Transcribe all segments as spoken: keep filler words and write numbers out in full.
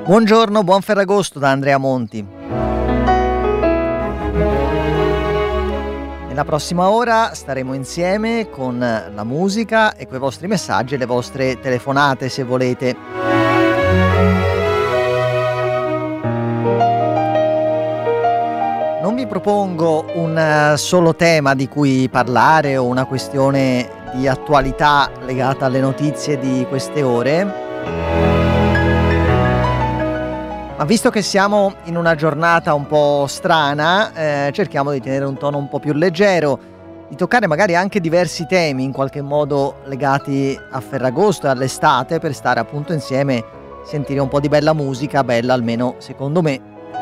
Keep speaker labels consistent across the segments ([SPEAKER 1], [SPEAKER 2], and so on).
[SPEAKER 1] Buongiorno, buon Ferragosto da Andrea Monti. Nella prossima ora staremo insieme con la musica e coi vostri messaggi e le vostre telefonate, se volete. Non vi propongo un solo tema di cui parlare o una questione di attualità legata alle notizie di queste ore. Ma visto che siamo in una giornata un po' strana, eh, cerchiamo di tenere un tono un po' più leggero, di toccare magari anche diversi temi in qualche modo legati a Ferragosto e all'estate, per stare appunto insieme, sentire un po' di bella musica, bella almeno secondo me.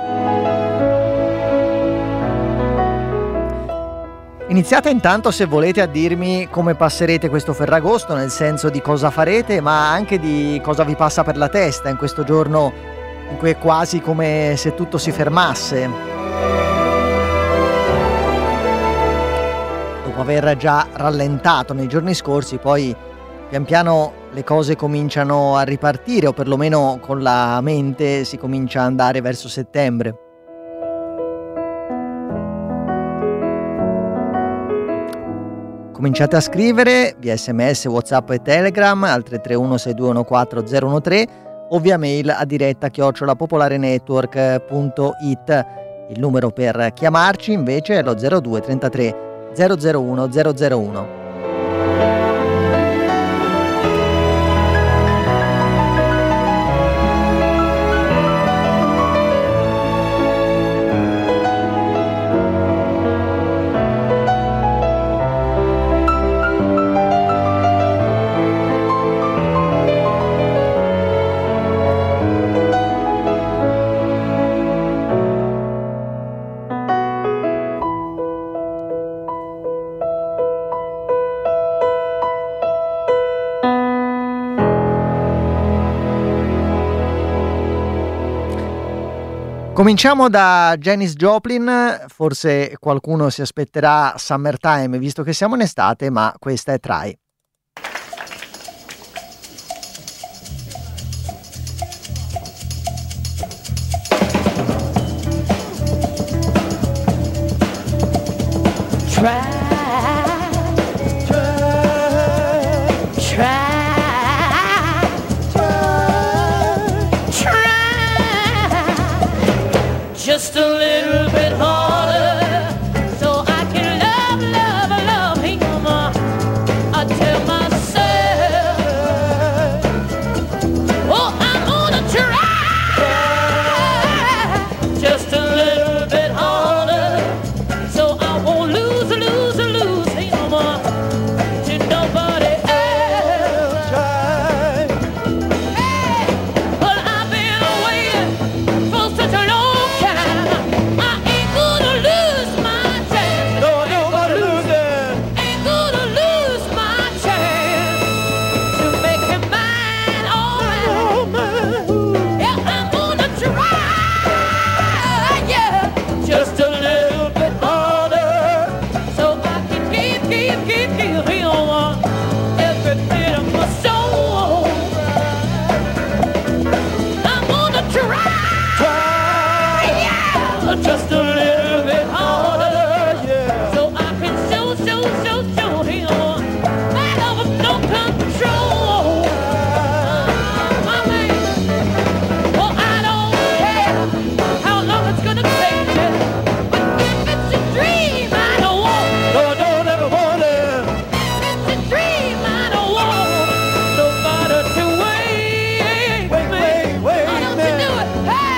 [SPEAKER 1] Iniziate intanto, se volete, a dirmi come passerete questo Ferragosto, nel senso di cosa farete, ma anche di cosa vi passa per la testa in questo giorno in cui è quasi come se tutto si fermasse. Dopo aver già rallentato nei giorni scorsi, poi pian piano le cose cominciano a ripartire, o perlomeno con la mente si comincia ad andare verso settembre. Cominciate a scrivere via sms, WhatsApp e Telegram al tre tre uno sei due uno quattro zero uno tre o via mail a diretta chiocciola popolarenetwork punto it. Il numero per chiamarci invece è lo zero due trentatré zero zero uno zero zero uno. Cominciamo da Janis Joplin, forse qualcuno si aspetterà Summertime visto che siamo in estate, ma questa è Try.
[SPEAKER 2] Try. Just a little bit harder, so I can love, love, love him. I tell myself, oh, I'm gonna try. Just a little bit harder, so I won't lose, lose, lose him to nobody else. Hey, well, I've been waiting for such a long just a little bit harder, yeah. So I can show, show, show, show him I have no control. My man, well, I don't care how long it's gonna take me. If it's a dream, I don't want. No, I don't ever want it. If it's a dream, I don't want nobody to wait. Wait, wait, wait. Why don't you do it? Hey!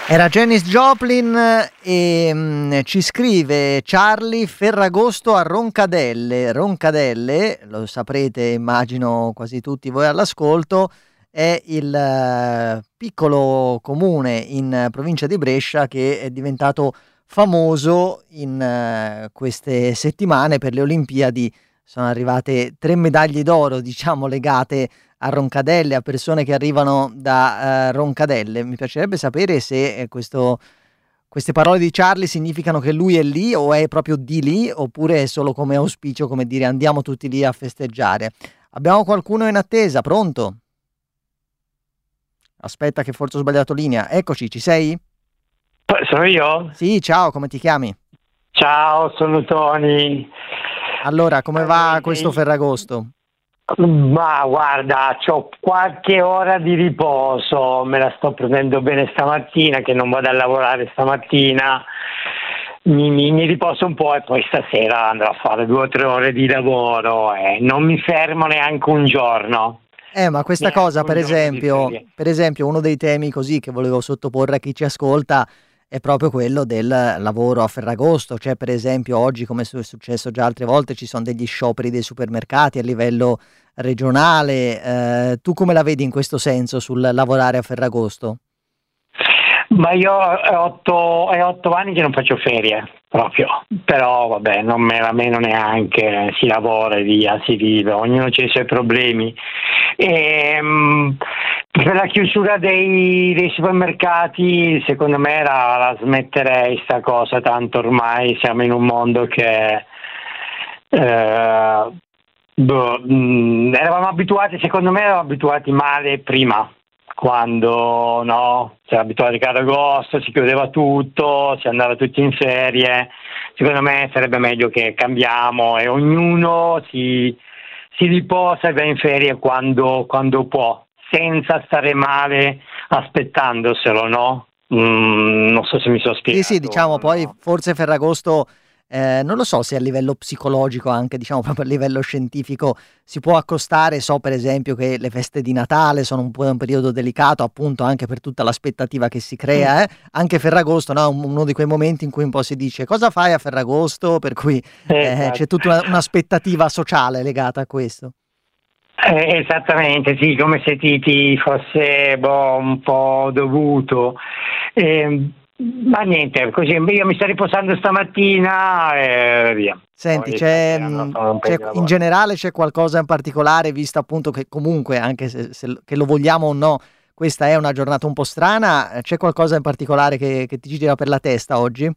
[SPEAKER 1] Era Janis Joplin e mh, ci scrive Charlie Ferragosto a Roncadelle. Roncadelle, lo saprete immagino quasi tutti voi all'ascolto, è il eh, piccolo comune in provincia di Brescia che è diventato famoso in eh, queste settimane per le Olimpiadi. Sono arrivate tre medaglie d'oro, diciamo, legate a Roncadelle, a persone che arrivano da eh, Roncadelle. Mi piacerebbe sapere se eh, questo, queste parole di Charlie significano che lui è lì o è proprio di lì, oppure è solo come auspicio, come dire andiamo tutti lì a festeggiare. Abbiamo qualcuno in attesa, pronto? Aspetta che forse ho sbagliato linea. Eccoci, ci sei?
[SPEAKER 3] Sono io?
[SPEAKER 1] Sì, ciao, come ti chiami?
[SPEAKER 3] Ciao, sono Tony.
[SPEAKER 1] Allora, come va questo Ferragosto?
[SPEAKER 3] Ma guarda, c'ho qualche ora di riposo, me la sto prendendo bene stamattina, che non vado a lavorare stamattina, mi, mi, mi riposo un po' e poi stasera andrò a fare due o tre ore di lavoro e non mi fermo neanche un giorno.
[SPEAKER 1] Eh, ma questa
[SPEAKER 3] Neanche
[SPEAKER 1] cosa,
[SPEAKER 3] un
[SPEAKER 1] per
[SPEAKER 3] giorno di
[SPEAKER 1] esempio,
[SPEAKER 3] ferie.
[SPEAKER 1] per esempio, uno dei temi così che volevo sottoporre a chi ci ascolta è proprio quello del lavoro a Ferragosto. Cioè, per esempio, oggi, come è successo già altre volte, ci sono degli scioperi dei supermercati a livello regionale. Eh, tu come la vedi in questo senso sul lavorare a Ferragosto?
[SPEAKER 3] Ma io è otto, è otto anni che non faccio ferie, proprio, però vabbè, non me la meno neanche, si lavora e via, si vive, ognuno ha i suoi problemi. E, mh, per la chiusura dei, dei supermercati, secondo me la, la smetterei sta cosa, tanto ormai siamo in un mondo che... Eh, boh, mh, eravamo abituati, secondo me eravamo abituati male prima, quando no, si era abituati che ad agosto si chiudeva tutto, si andava tutti in ferie. Secondo me sarebbe meglio che cambiamo e ognuno si, si riposa e va in ferie quando, quando può, senza stare male aspettandoselo, no? Mm, non so se mi sono
[SPEAKER 1] Sì,
[SPEAKER 3] spiegato.
[SPEAKER 1] sì, diciamo, poi
[SPEAKER 3] No?
[SPEAKER 1] forse Ferragosto, eh, non lo so se a livello psicologico, anche diciamo proprio a livello scientifico, si può accostare. So per esempio che le feste di Natale sono un po' un periodo delicato, appunto anche per tutta l'aspettativa che si crea, eh? Anche Ferragosto, no? Un- uno di quei momenti in cui un po' si dice cosa fai a Ferragosto, per cui eh,
[SPEAKER 3] Esatto.
[SPEAKER 1] c'è tutta una- un'aspettativa sociale legata a questo.
[SPEAKER 3] Eh, esattamente, sì, come se ti, ti fosse boh, un po' dovuto. Eh, ma niente, così io mi sto riposando stamattina e via.
[SPEAKER 1] Senti,
[SPEAKER 3] Poi
[SPEAKER 1] c'è,
[SPEAKER 3] stasera andrò a
[SPEAKER 1] mh,
[SPEAKER 3] fare un po'
[SPEAKER 1] c'è-
[SPEAKER 3] di
[SPEAKER 1] in
[SPEAKER 3] lavoro.
[SPEAKER 1] generale c'è qualcosa in particolare, visto appunto che comunque, anche se, se lo- che lo vogliamo o no, questa è una giornata un po' strana, eh, c'è qualcosa in particolare che, che ti gira per la testa oggi?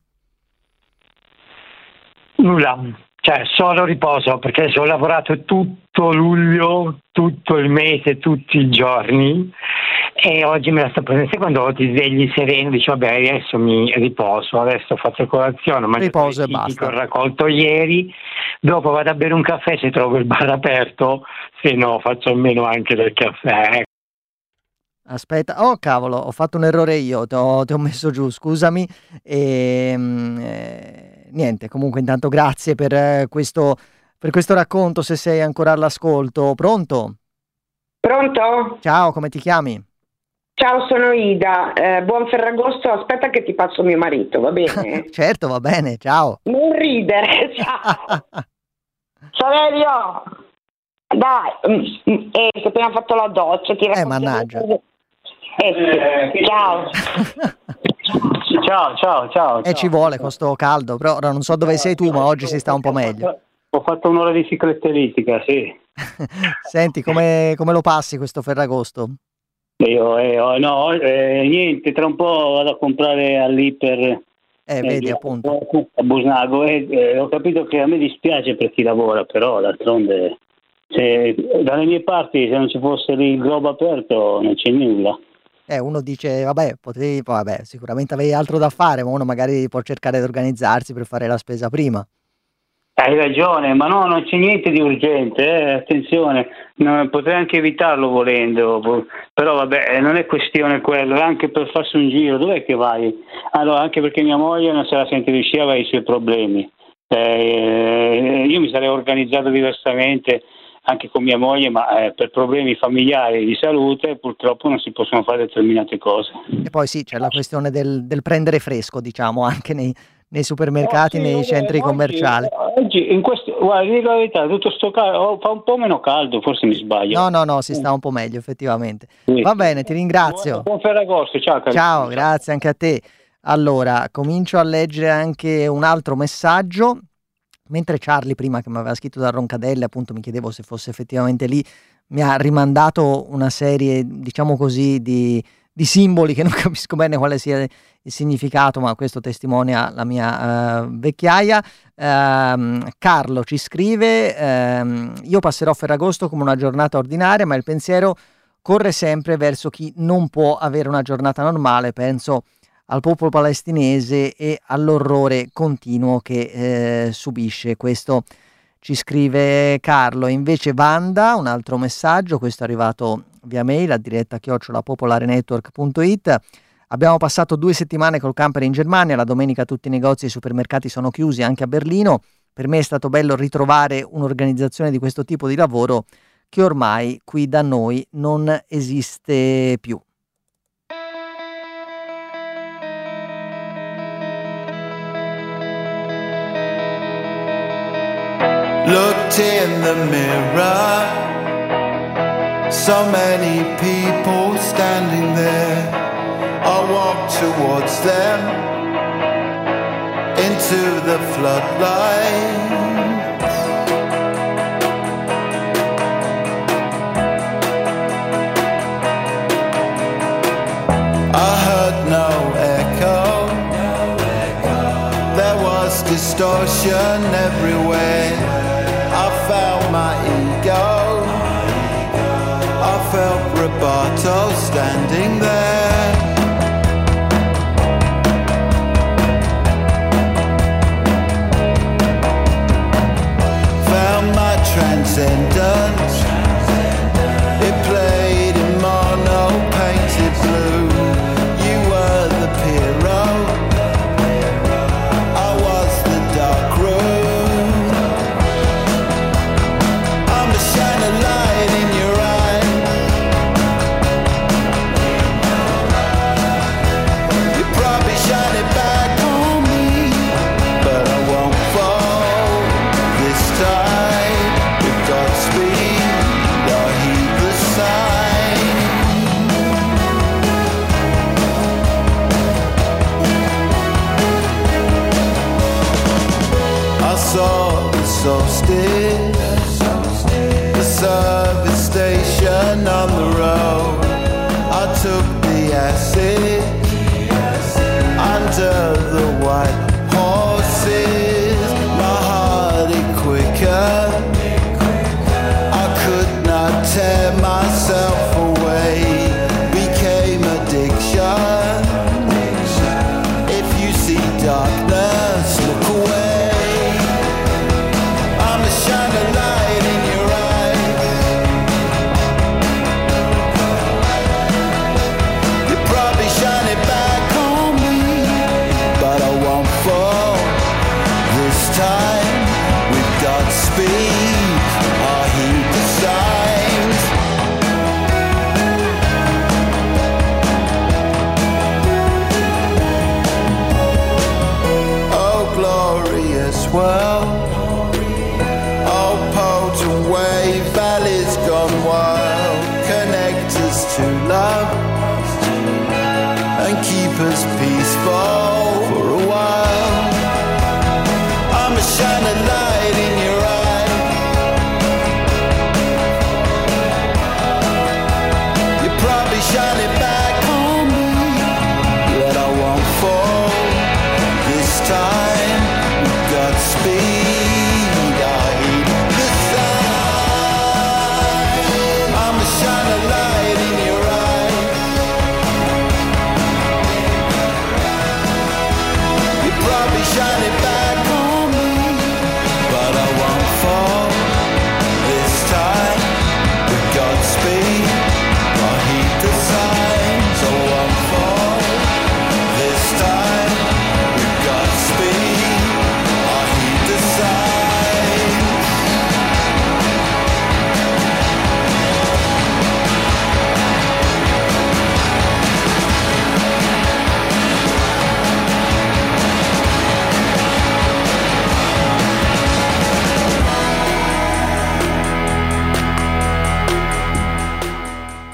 [SPEAKER 3] Nulla, cioè solo riposo perché ho lavorato tutto luglio, tutto il mese, tutti i giorni e oggi me la sto prendendo. Sai quando ti svegli sereno, dici vabbè adesso mi riposo, adesso faccio colazione, mangio
[SPEAKER 1] Riposo e
[SPEAKER 3] i fichi che ho
[SPEAKER 1] basta.
[SPEAKER 3] raccolto ieri, dopo vado a bere un caffè se trovo il bar aperto, se no faccio almeno anche del caffè.
[SPEAKER 1] Aspetta, oh cavolo, ho fatto un errore io, ti ho, ti ho messo giù, scusami. E, mm, eh, niente, comunque intanto grazie per eh, questo, per questo racconto, se sei ancora all'ascolto. Pronto?
[SPEAKER 4] Pronto?
[SPEAKER 1] Ciao, come ti chiami?
[SPEAKER 4] Ciao, sono Ida. Eh, buon Ferragosto. Aspetta che ti passo mio marito, va bene?
[SPEAKER 1] Certo, va bene, ciao.
[SPEAKER 4] Non ridere, ciao. Saverio, dai, mm, mm, eh, che appena fatto la doccia, ti racconto
[SPEAKER 1] mannaggia.
[SPEAKER 4] delle cose. Eh, sì, ciao.
[SPEAKER 3] Ciao, ciao, ciao.
[SPEAKER 1] E ci vuole con sto caldo, però ora non so dove sei tu, ma oggi si sta un po' meglio.
[SPEAKER 3] Ho fatto un'ora di ciclettelistica, sì.
[SPEAKER 1] Senti, come, come lo passi questo Ferragosto?
[SPEAKER 5] Io, eh, oh, no, eh, niente, tra un po' vado a comprare all'Iper
[SPEAKER 1] Eh,
[SPEAKER 5] eh,
[SPEAKER 1] vedi,
[SPEAKER 5] giù
[SPEAKER 1] appunto.
[SPEAKER 5] a Busnago e eh, ho capito che a me dispiace per chi lavora, però d'altronde se, dalle mie parti se non ci fosse lì il globo aperto non c'è nulla.
[SPEAKER 1] Eh, uno dice, vabbè, potevi, poi, vabbè, sicuramente avevi altro da fare, ma uno magari può cercare di organizzarsi per fare la spesa prima.
[SPEAKER 5] Hai ragione, ma no, non c'è niente di urgente, eh, attenzione, no, potrei anche evitarlo volendo, po- però vabbè, non è questione quello, è anche per farsi un giro, dov'è che vai? Allora, anche perché mia moglie non se la sente riuscire, aveva i suoi problemi. Eh, io mi sarei organizzato diversamente, anche con mia moglie, ma eh, per problemi familiari di salute purtroppo non si possono fare determinate cose.
[SPEAKER 1] E poi sì, c'è la questione del, del prendere fresco, diciamo, anche nei, nei supermercati,
[SPEAKER 5] No, sì,
[SPEAKER 1] nei
[SPEAKER 5] vabbè,
[SPEAKER 1] centri
[SPEAKER 5] oggi-
[SPEAKER 1] commerciali.
[SPEAKER 5] Oggi, in questo, guarda, dico la verità, tutto sto caldo, fa un po' meno caldo, forse mi sbaglio.
[SPEAKER 1] No, no, no, si sta un po' meglio, effettivamente.
[SPEAKER 5] Sì.
[SPEAKER 1] Va bene, ti ringrazio.
[SPEAKER 5] Buon, buon Ferragosto, ciao carissimo.
[SPEAKER 1] Ciao, grazie anche a te. Allora, comincio a leggere anche un altro messaggio. Mentre Charlie, prima che mi aveva scritto da Roncadelle, appunto mi chiedevo se fosse effettivamente lì, mi ha rimandato una serie, diciamo così, di, di simboli che non capisco bene quale sia il significato, ma questo testimonia la mia uh, vecchiaia. Um, Carlo ci scrive, um, io passerò Ferragosto come una giornata ordinaria, ma il pensiero corre sempre verso chi non può avere una giornata normale, penso al popolo palestinese e all'orrore continuo che eh, subisce. Questo ci scrive Carlo. Invece Wanda, un altro messaggio, questo è arrivato via mail a diretta chiocciola popolarenetwork punto it. Abbiamo passato due settimane col camper in Germania, la domenica tutti i negozi e i supermercati sono chiusi anche a Berlino. Per me è stato bello ritrovare un'organizzazione di questo tipo di lavoro che ormai qui da noi non esiste più.
[SPEAKER 6] Looked in the mirror, so many people standing there. I walked towards them into the floodlights. I heard no echo, there was distortion everywhere. I felt my ego, I felt Roberto standing there. Found my transcendence, it played in mono painted blue. You were the hero, I was the dark room. Shine a light in your eye. You probably shine it back on me, but I won't fall this time. With God's speed, I'll heed the sign. I saw the solstice, the service station on the road. I took the acid under the white horses. My heart it quicker, I could not tear myself away. Became addiction. If you see darkness, look away. I'm a shine a light in your eyes. You probably shine it back on me, but I won't fall this time. With God's speed, I'll heed the signs. Oh, glorious world. Oh, potent wave, valleys gone wild. Connect us to love and keep us peaceful for a while. I'm a shining light in your eye. You probably shine it back on me, but I won't fall this time. With God's speed,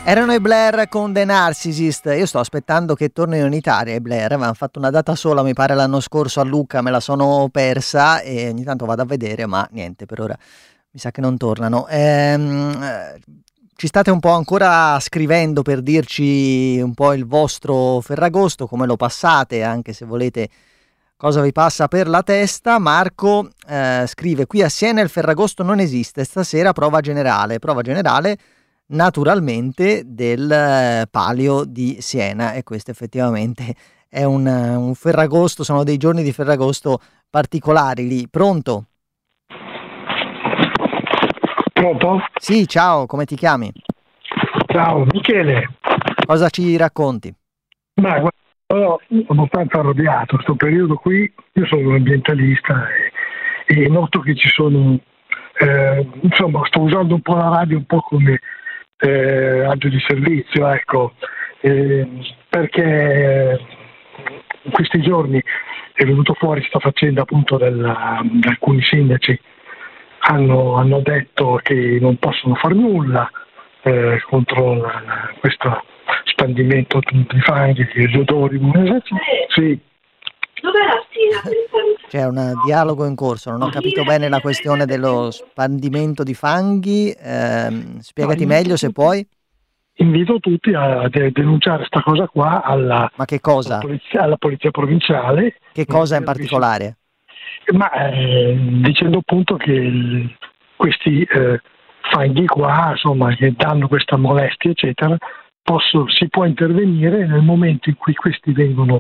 [SPEAKER 1] Erano i Blair con The Narcissist. Io sto aspettando che tornino in Italia i Blair. Avevano fatto una data sola, mi pare l'anno scorso a Lucca, me la sono persa e ogni tanto vado a vedere, ma niente, per ora mi sa che non tornano. Ehm, ci state un po' ancora scrivendo per dirci un po' il vostro Ferragosto, come lo passate, anche se volete cosa vi passa per la testa. Marco eh, scrive: qui a Siena il Ferragosto non esiste, stasera prova generale, prova generale naturalmente del eh, Palio di Siena, e questo effettivamente è un, un Ferragosto, sono dei giorni di Ferragosto particolari lì. Pronto?
[SPEAKER 7] Pronto?
[SPEAKER 1] Sì, ciao, come ti chiami?
[SPEAKER 7] Ciao, Michele.
[SPEAKER 1] Cosa ci racconti?
[SPEAKER 7] Ma guarda, sono abbastanza arrabbiato questo periodo qui. Io sono un ambientalista e, e noto che ci sono, eh, insomma, sto usando un po' la radio un po' come eh, radio di servizio, ecco, eh, perché in questi giorni è venuto fuori questa faccenda appunto della, di alcuni sindaci hanno, hanno detto che non possono fare nulla eh, contro la, la, questo spandimento di fanghi, di odori. Sì.
[SPEAKER 8] Dov'è la spina?
[SPEAKER 1] C'è un dialogo in corso, non ho capito bene la questione dello spandimento di fanghi, ehm, spiegati
[SPEAKER 7] No,
[SPEAKER 1] meglio se puoi.
[SPEAKER 7] Invito tutti a de- denunciare sta cosa qua alla,
[SPEAKER 1] Ma che cosa?
[SPEAKER 7] alla, polizia, alla polizia provinciale.
[SPEAKER 1] Che cosa in particolare?
[SPEAKER 7] Ma eh, dicendo appunto che il- questi eh, fanghi qua, insomma, che danno questa molestia, eccetera, posso- si può intervenire nel momento in cui questi vengono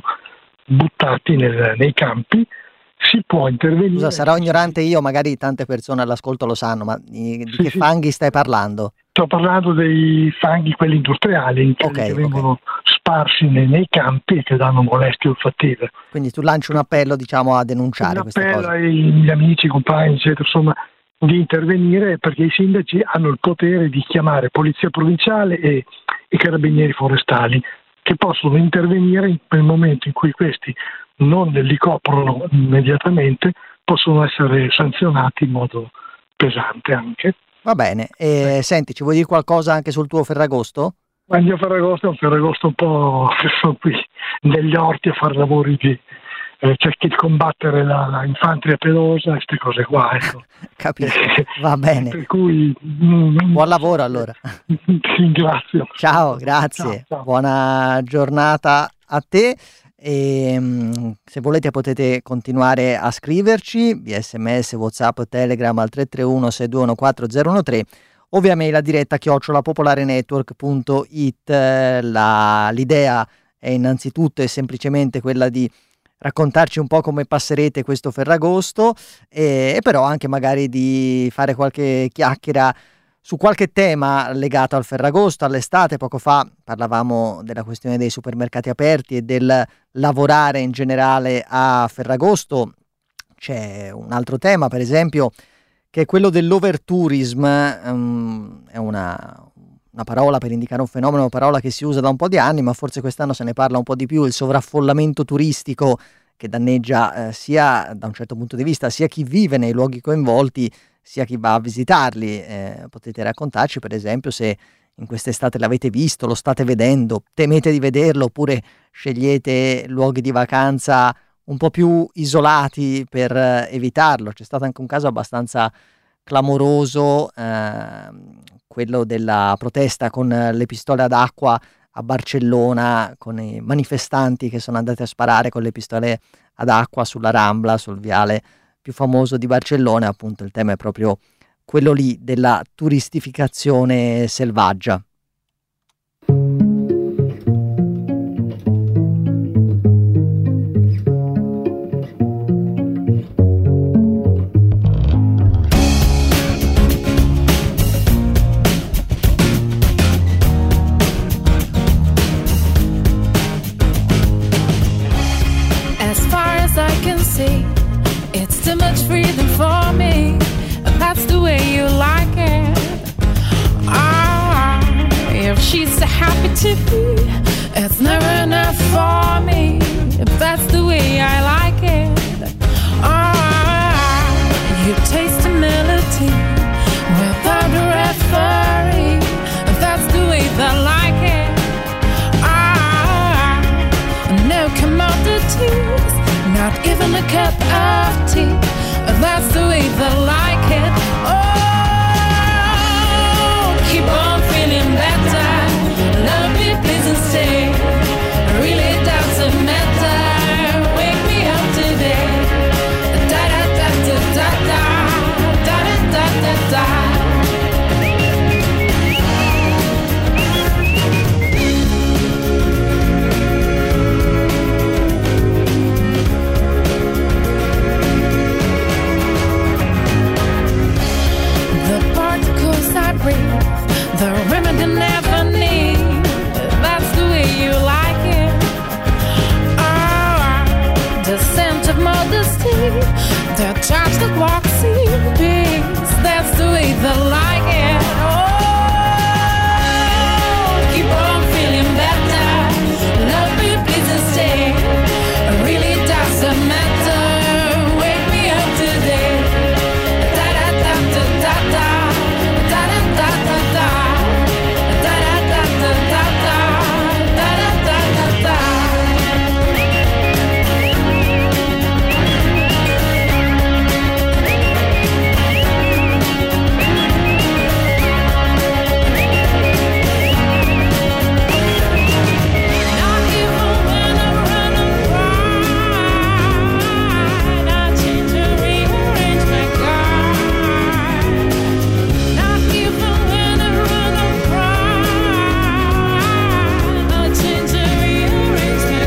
[SPEAKER 7] buttati nel- nei campi. Si può intervenire.
[SPEAKER 1] Scusa, sarò ignorante io, magari tante persone all'ascolto lo sanno, ma di, di
[SPEAKER 7] Sì,
[SPEAKER 1] che
[SPEAKER 7] sì.
[SPEAKER 1] fanghi stai parlando?
[SPEAKER 7] Sto parlando dei fanghi, quelli industriali, quelli
[SPEAKER 1] Ok,
[SPEAKER 7] che
[SPEAKER 1] ok.
[SPEAKER 7] vengono sparsi nei, nei campi e che danno molestie olfattive.
[SPEAKER 1] Quindi tu lanci un appello, diciamo, a denunciare
[SPEAKER 7] Un
[SPEAKER 1] questa
[SPEAKER 7] appello
[SPEAKER 1] cosa.
[SPEAKER 7] ai miei amici, compagni, eccetera, insomma, di intervenire, perché i sindaci hanno il potere di chiamare polizia provinciale e i carabinieri forestali, che possono intervenire nel momento in cui questi non li coprono immediatamente, possono essere sanzionati in modo pesante anche.
[SPEAKER 1] Va bene, e senti, ci vuoi dire qualcosa anche sul tuo Ferragosto?
[SPEAKER 7] Ma il mio Ferragosto è un Ferragosto un po' che sono qui negli orti a fare lavori di eh, cerchi di combattere la, la infanteria pelosa e queste cose qua, ecco.
[SPEAKER 1] Capito, va bene.
[SPEAKER 7] Per cui mm,
[SPEAKER 1] Buon lavoro allora.
[SPEAKER 7] Ti ringrazio.
[SPEAKER 1] Ciao, grazie.
[SPEAKER 7] Ciao, ciao.
[SPEAKER 1] Buona giornata a te. E, mm, se volete potete continuare a scriverci via sms, whatsapp, telegram al tre tre uno sei due uno quattro zero uno tre o via mail a diretta chiocciola popolarenetwork punto it. La, l'idea è innanzitutto e semplicemente quella di raccontarci un po' come passerete questo Ferragosto e, e però anche magari di fare qualche chiacchiera su qualche tema legato al Ferragosto, all'estate. Poco fa parlavamo della questione dei supermercati aperti e del lavorare in generale a Ferragosto. C'è un altro tema, per esempio, che è quello dell'overtourism. Um, è una, una parola per indicare un fenomeno, una parola che si usa da un po' di anni, ma forse quest'anno se ne parla un po' di più, il sovraffollamento turistico che danneggia eh, sia da un certo punto di vista sia chi vive nei luoghi coinvolti sia chi va a visitarli. Eh, potete raccontarci per esempio se in quest'estate l'avete visto, lo state vedendo, temete di vederlo oppure scegliete luoghi di vacanza un po' più isolati per eh, evitarlo. C'è stato anche un caso abbastanza clamoroso, eh, quello della protesta con le pistole ad acqua a Barcellona, con i manifestanti che sono andati a sparare con le pistole ad acqua sulla Rambla, sul viale più famoso di Barcellona. Appunto il tema è proprio quello lì della turistificazione selvaggia.
[SPEAKER 9] As far as I can see, it's too much freedom for me. That's the way you like it. Ah, if she's so happy to be, it's never enough for me. If that's the way I like it. Ah, you taste the melody without a referee. If that's the way that I like it. modesty. That's the way they like it. Oh, keep on feeling better. Love me, please, and stay. Really doesn't matter. Wake me up today. Da da da da da da da da da da. The remedy never need. That's the way you like it. Oh, the scent of modesty, the touch that walks in peace. That's the way they like it. Oh, keep on feeling better. Love me, please, and stay. It really doesn't matter. Wake me up today. Da da da da da da. Da da da da da. Da da da da da da. Da da da da da. Not even when I run and ride, I change and rearrange my guard. Not even when I run and ride, I change and rearrange my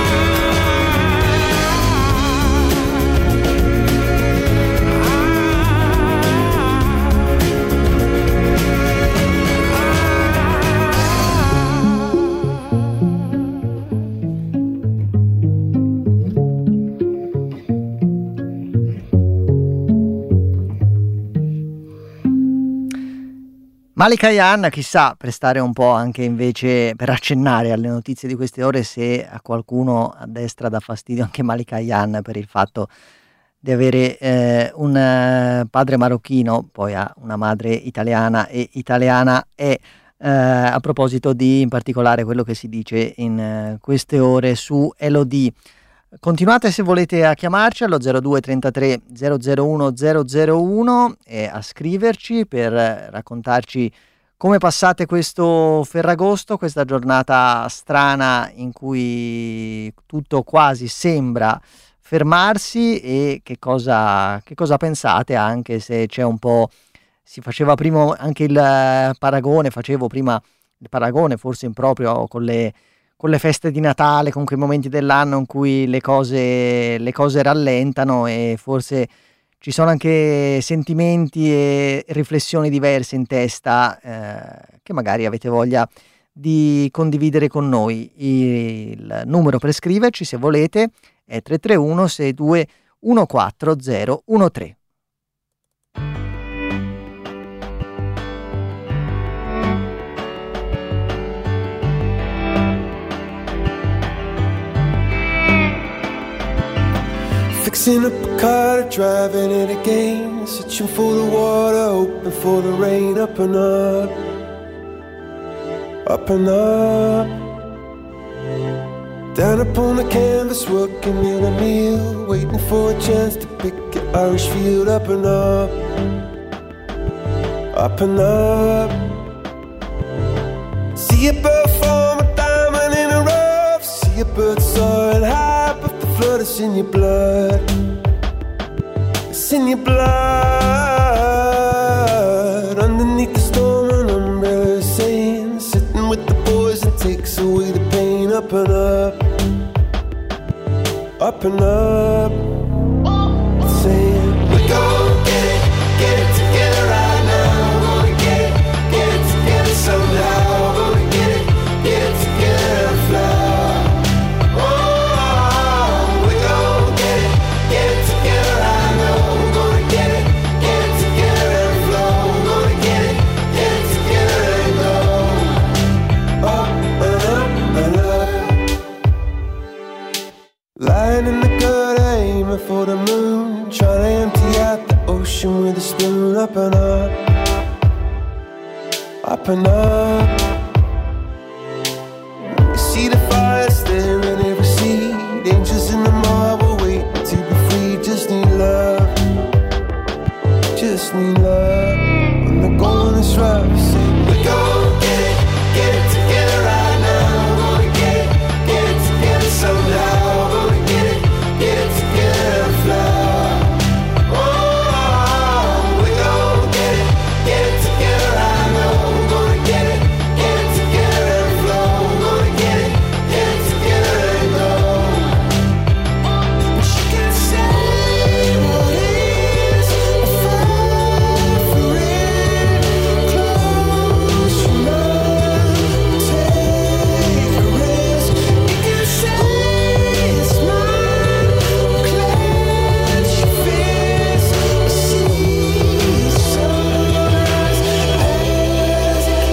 [SPEAKER 1] Malika Ayane, chissà, per stare un po' anche invece, per accennare alle notizie di queste ore, se a qualcuno a destra dà fastidio anche Malika Ayane per il fatto di avere eh, un eh, padre marocchino, poi ha una madre italiana e italiana è, eh, a proposito di in particolare quello che si dice in eh, queste ore su Elodie. Continuate se volete a chiamarci allo zero due trentatré zero zero uno zero zero uno e a scriverci per raccontarci come passate questo Ferragosto, questa giornata strana in cui tutto quasi sembra fermarsi, e che cosa, che cosa pensate, anche se c'è un po', si faceva prima anche il paragone, facevo prima il paragone forse improprio con le con le feste di Natale, con quei momenti dell'anno in cui le cose, le cose rallentano, e forse ci sono anche sentimenti e riflessioni diverse in testa eh, che magari avete voglia di condividere con noi. Il numero per scriverci, se volete, è tre tre uno sei due uno quattro zero uno tre.
[SPEAKER 6] Fixing up a car, driving it again, searching for the water, hoping for the rain. Up and up, up and up, down upon the canvas, working in a meal, waiting for a chance to pick an Irish field. Up and up, up and up, see a bird form a diamond in a rough, see a bird soaring high, but the flood is in your blood. It's in your blood. Underneath the storm, an umbrella is saying, sitting with the boys, it takes away the pain. Up and up, up and up, saying, we're gonna get it, get it together right now. We're gonna get it, get it together somehow. We're gonna get it, get it together and fly. Lying in the gutter, aiming for the moon, trying to empty out the ocean with a spoon. Up and up, up and up, you see the fire staring every seed, angels in the marble waiting to be free. Just need love, just need love. When the going is rough, say we gon' get it, get it together right now. We're gonna get it, get it together somehow. We're gonna get it, get it together and fly. Oh, we gon' get it, get it together right now. We're gonna get it, get it together and flow. We're gonna get it, get it together and go. She can say what is a fight for it. Close your love, take a risk. You can say it's mine. Clench your fist. See sunrise as a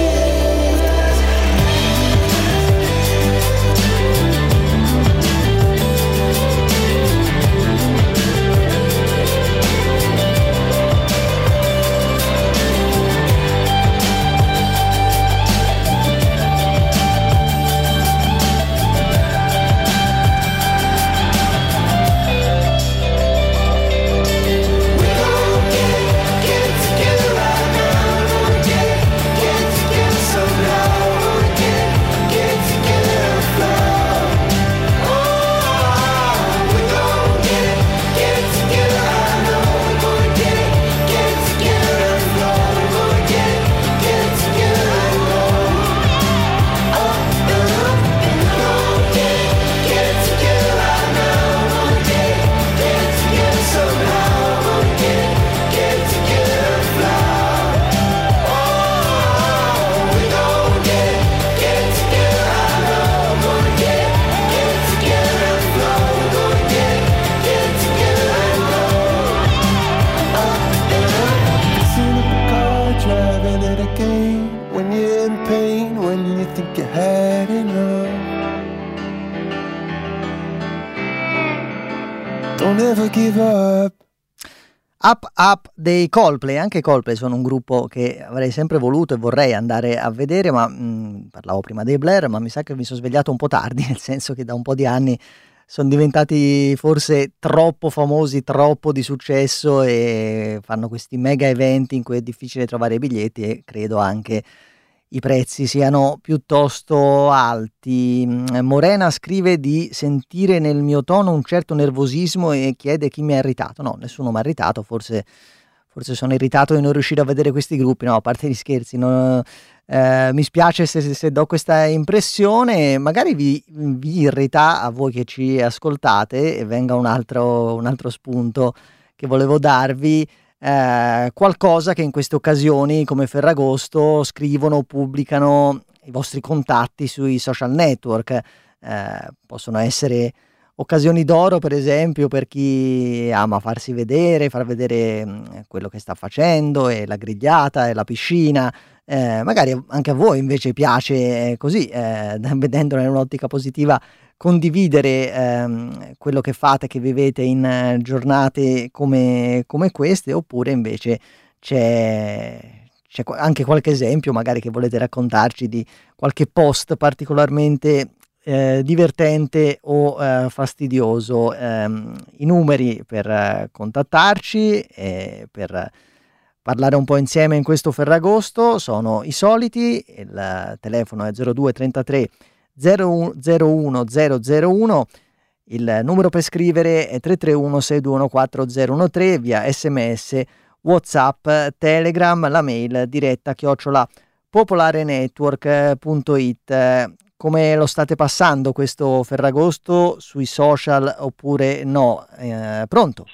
[SPEAKER 6] driving it again when you're in pain, when you think you had enough. Don't ever give up.
[SPEAKER 1] Up Up dei Coldplay. Anche i Coldplay sono un gruppo che avrei sempre voluto e vorrei andare a vedere, ma mh, parlavo prima dei Blair, ma mi sa che mi sono svegliato un po' tardi, nel senso che da un po' di anni sono diventati forse troppo famosi, troppo di successo, e fanno questi mega eventi in cui è difficile trovare i biglietti, e credo anche i prezzi siano piuttosto alti. Mm, Morena scrive di sentire nel mio tono un certo nervosismo e chiede chi mi ha irritato. No, nessuno mi ha irritato, forse, forse sono irritato di non riuscire a vedere questi gruppi. No, a parte gli scherzi, non, eh, mi spiace se, se do questa impressione. Magari vi, vi irrita a voi che ci ascoltate, e venga un altro, un altro spunto che volevo darvi. Eh, qualcosa che in queste occasioni come Ferragosto scrivono, pubblicano i vostri contatti sui social network. Eh, possono essere occasioni d'oro, per esempio, per chi ama farsi vedere, far vedere mh, quello che sta facendo, e la grigliata e la piscina. Eh, magari anche a voi invece piace eh, così, eh, vedendolo in un'ottica positiva, condividere ehm, quello che fate, che vivete in eh, giornate come, come queste, oppure invece c'è, c'è qu- anche qualche esempio magari che volete raccontarci di qualche post particolarmente eh, divertente o eh, fastidioso. Ehm, i numeri per eh, contattarci e per parlare un po' insieme in questo Ferragosto sono i soliti. Il telefono è zero due trentatré zero uno zero zero uno, il numero per scrivere è tre tre uno sei due uno quattro zero uno tre, via sms, whatsapp, telegram, la mail diretta chiocciola popolarenetwork punto it. Come lo state passando questo Ferragosto sui social oppure no? Eh, pronto?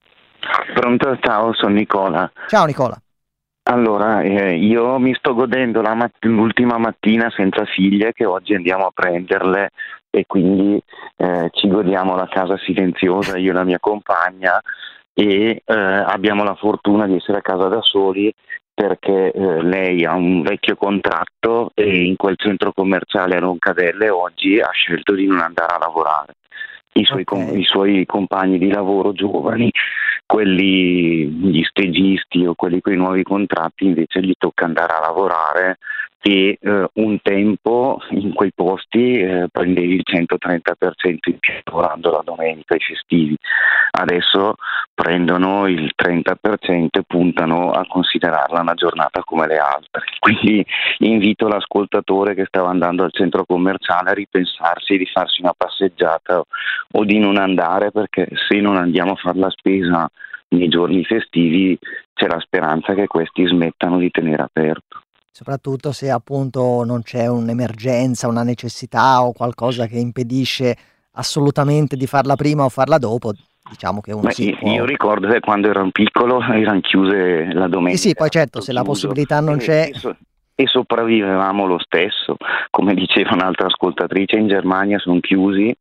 [SPEAKER 10] Pronto, ciao, sono Nicola.
[SPEAKER 1] Ciao Nicola.
[SPEAKER 10] Allora, eh, io mi sto godendo la mat- l'ultima mattina senza figlie, che oggi andiamo a prenderle, e quindi eh, ci godiamo la casa silenziosa, io e la mia compagna, e eh, abbiamo la fortuna di essere a casa da soli, perché eh, lei ha un vecchio contratto e in quel centro commerciale a Roncadelle oggi ha scelto di non andare a lavorare. I suoi,
[SPEAKER 1] Okay.
[SPEAKER 10] com- i suoi compagni di lavoro giovani, quelli gli stagisti o quelli con i nuovi contratti, invece gli tocca andare a lavorare e eh, un tempo in quei posti eh, prendevi il centotrenta per cento in più lavorando la domenica e i festivi. Adesso prendono il trenta per cento e puntano a considerarla una giornata come le altre. Quindi invito l'ascoltatore che stava andando al centro commerciale a ripensarsi di farsi una passeggiata o di non andare, perché se non andiamo a fare la spesa nei giorni festivi c'è la speranza che questi smettano di tenere aperto.
[SPEAKER 1] Soprattutto se appunto non c'è un'emergenza, una necessità o qualcosa che impedisce assolutamente di farla prima o farla dopo, diciamo che uno
[SPEAKER 10] Beh,
[SPEAKER 1] si
[SPEAKER 10] io,
[SPEAKER 1] può...
[SPEAKER 10] io ricordo che quando ero piccolo erano chiuse la domenica.
[SPEAKER 1] Sì, sì, poi certo, se la possibilità non c'è...
[SPEAKER 10] E, so- e sopravvivevamo lo stesso. Come diceva un'altra ascoltatrice, in Germania sono chiusi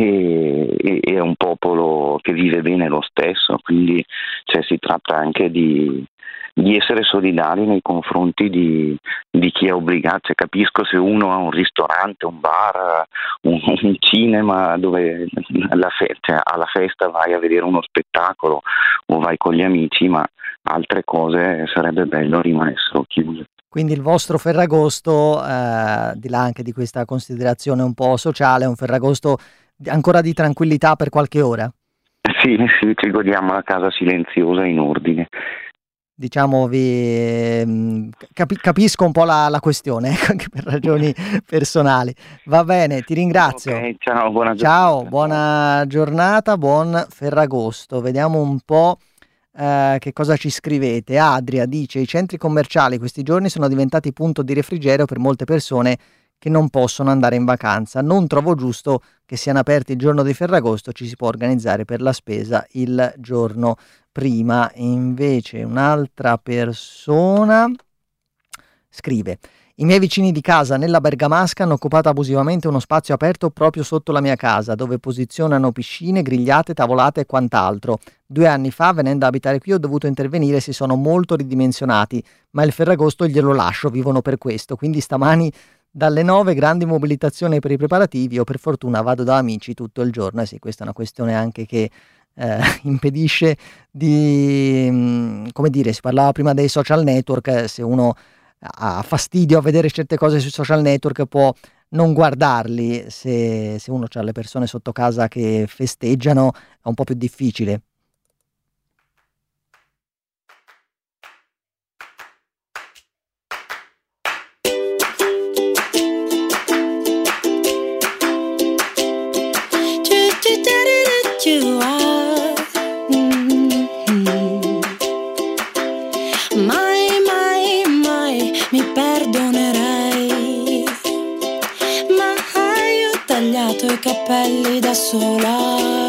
[SPEAKER 10] e, e, e è un popolo che vive bene lo stesso, quindi cioè, si tratta anche di... di essere solidari nei confronti di, di chi è obbligato. Cioè, capisco se uno ha un ristorante, un bar, un, un cinema dove la fe- cioè, alla festa vai a vedere uno spettacolo o vai con gli amici, ma altre cose sarebbe bello rimanessero chiuse.
[SPEAKER 1] Quindi il vostro Ferragosto, eh, di là anche di questa considerazione un po' sociale, è un Ferragosto ancora di tranquillità per qualche ora?
[SPEAKER 10] Sì, sì, ci godiamo la casa silenziosa in ordine.
[SPEAKER 1] Diciamo vi capi- capisco un po' la, la questione, ecco, anche per ragioni personali. Va bene, ti ringrazio.
[SPEAKER 10] Okay, ciao, buona giornata.
[SPEAKER 1] Ciao, buona giornata, buon Ferragosto. Vediamo un po' eh, che cosa ci scrivete. Adria dice: i centri commerciali questi giorni sono diventati punto di refrigerio per molte persone che non possono andare in vacanza. Non trovo giusto che siano aperti il giorno di Ferragosto, ci si può organizzare per la spesa il giorno prima. Invece un'altra persona scrive: i miei vicini di casa nella Bergamasca hanno occupato abusivamente uno spazio aperto proprio sotto la mia casa, dove posizionano piscine, grigliate, tavolate e quant'altro. Due anni fa, venendo a abitare qui, ho dovuto intervenire, si sono molto ridimensionati, ma il Ferragosto glielo lascio, vivono per questo. Quindi stamani dalle nove grandi mobilitazione per i preparativi, io per fortuna vado da amici tutto il giorno. E sì, questa è una questione anche che eh, impedisce di, mh, come dire, si parlava prima dei social network, se uno ha fastidio a vedere certe cose sui social network può non guardarli, se, se uno ha le persone sotto casa che festeggiano è un po' più difficile.
[SPEAKER 11] Mai, mai, mai mi perdonerei, ma io ho tagliato i capelli da sola,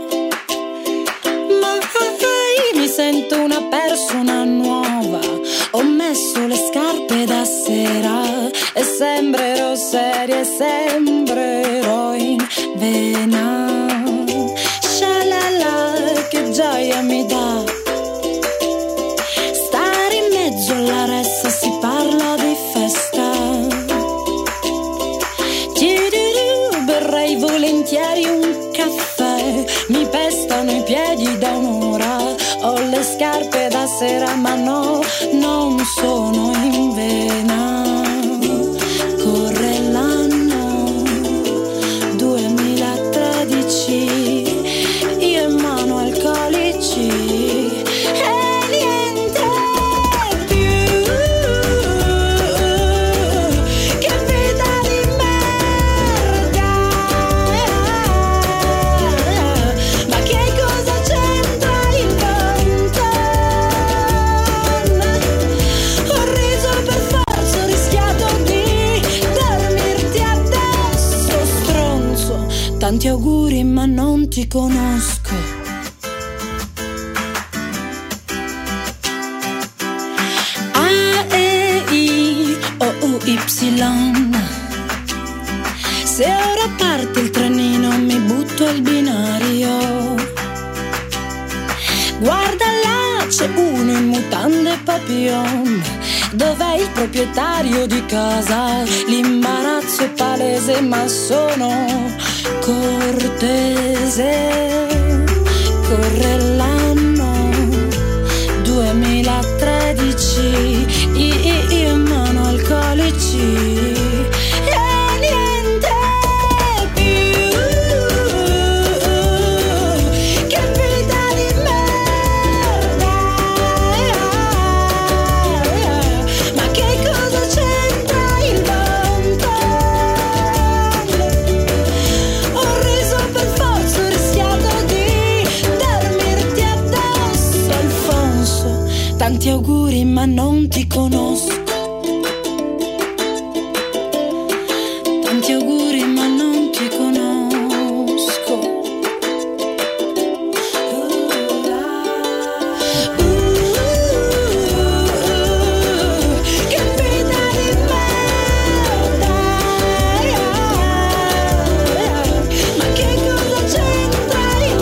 [SPEAKER 11] ma mi sento una persona nuova, ho messo le scarpe da sera e sembrerò seria e sembrerò in vena. Shalala, che gioia mi dà stare in mezzo alla ressa, si parla di festa. Tirirù, berrei volentieri un caffè, mi pestano i piedi da un'ora, ho le scarpe da sera ma no, non sono in vena. Corre l'anno duemilatredici, io in mano alcolici e niente più che vita di merda. Ma che cosa c'entra il Danton? Ho riso per forza, ho rischiato di dormirti addosso, stronzo. Tanti auguri ma non ti conosco. A, E, I, O, U, Y. Se ora parte il trenino mi butto al binario. Guarda là, c'è uno in mutande e papillon. Dov'è il proprietario di casa? L'imbarazzo è palese ma sono cortese. Corre l'anno duemilatredici, io in mano alcolici Tanti auguri ma non ti conosco. Tanti auguri ma non ti conosco. Uh, che vita di merda. Ma che cosa c'entra il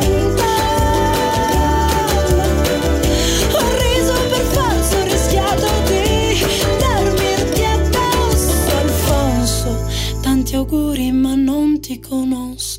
[SPEAKER 11] lontano? Ho reso per falso, ho rischiato di dormirti addosso, Alfonso. Tanti auguri ma non ti conosco.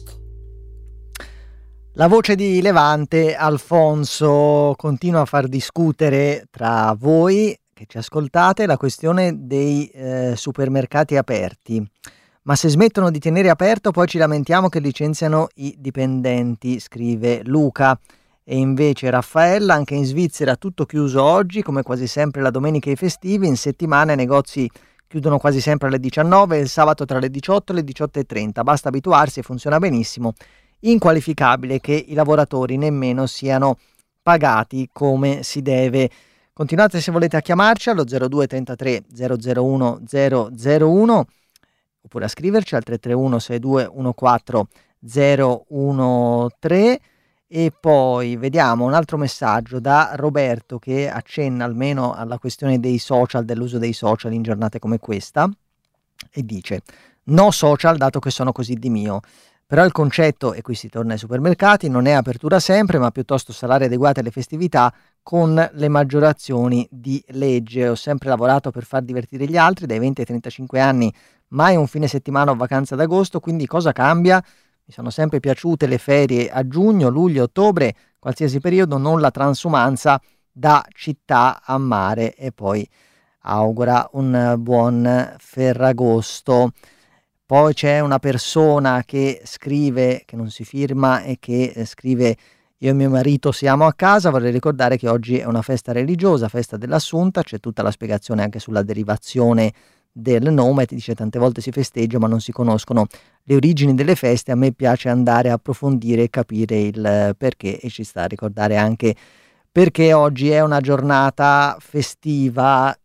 [SPEAKER 1] La voce di Levante, Alfonso, continua a far discutere tra voi che ci ascoltate la questione dei eh, supermercati aperti. Ma se smettono di tenere aperto poi ci lamentiamo che licenziano i dipendenti, scrive Luca. E invece Raffaella, anche in Svizzera tutto chiuso oggi, come quasi sempre la domenica e i festivi, in settimana i negozi chiudono quasi sempre alle diciannove e il sabato tra le diciotto e le diciotto e trenta. Basta abituarsi e funziona benissimo. Inqualificabile che i lavoratori nemmeno siano pagati come si deve. Continuate se volete a chiamarci allo zero due trentatré zero zero uno zero zero uno oppure a scriverci al tre tre uno sei due uno quattro zero uno tre. E poi vediamo un altro messaggio da Roberto che accenna almeno alla questione dei social, dell'uso dei social in giornate come questa, e dice: no social dato che sono così di mio. Però il concetto, e qui si torna ai supermercati, non è apertura sempre, ma piuttosto salari adeguati alle festività con le maggiorazioni di legge. Ho sempre lavorato per far divertire gli altri, dai venti ai trentacinque anni, mai un fine settimana o vacanza d'agosto, quindi cosa cambia? Mi sono sempre piaciute le ferie a giugno, luglio, ottobre, qualsiasi periodo, non la transumanza da città a mare. E poi augura un buon Ferragosto. Poi c'è una persona che scrive, che non si firma e che scrive: io e mio marito siamo a casa, vorrei ricordare che oggi è una festa religiosa, festa dell'Assunta, c'è tutta la spiegazione anche sulla derivazione del nome, ti dice tante volte si festeggia ma non si conoscono le origini delle feste, a me piace andare a approfondire e capire il perché, e ci sta a ricordare anche perché oggi è una giornata festiva.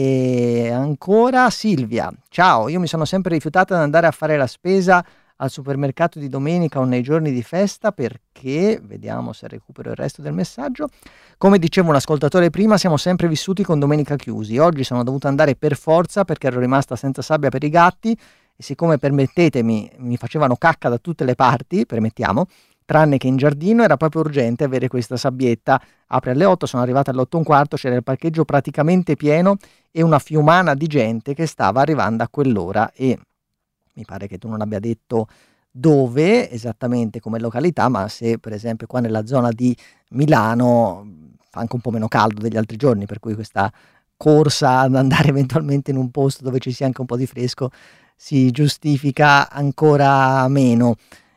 [SPEAKER 1] E ancora Silvia: ciao, io mi sono sempre rifiutata di andare a fare la spesa al supermercato di domenica o nei giorni di festa perché, vediamo se recupero il resto del messaggio, come diceva un ascoltatore prima, siamo sempre vissuti con domenica chiusi. Oggi sono dovuta andare per forza perché ero rimasta senza sabbia per i gatti e siccome, permettetemi, mi facevano cacca da tutte le parti, permettiamo, tranne che in giardino, era proprio urgente avere questa sabbietta. Apre alle otto, sono arrivata alle otto e un quarto, c'era il parcheggio praticamente pieno e una fiumana di gente che stava arrivando a quell'ora. E mi pare che tu non abbia detto dove esattamente come località, ma se per esempio qua nella zona di Milano fa anche un po' meno caldo degli altri giorni, per cui questa corsa ad andare eventualmente in un posto dove ci sia anche un po' di fresco si giustifica ancora meno.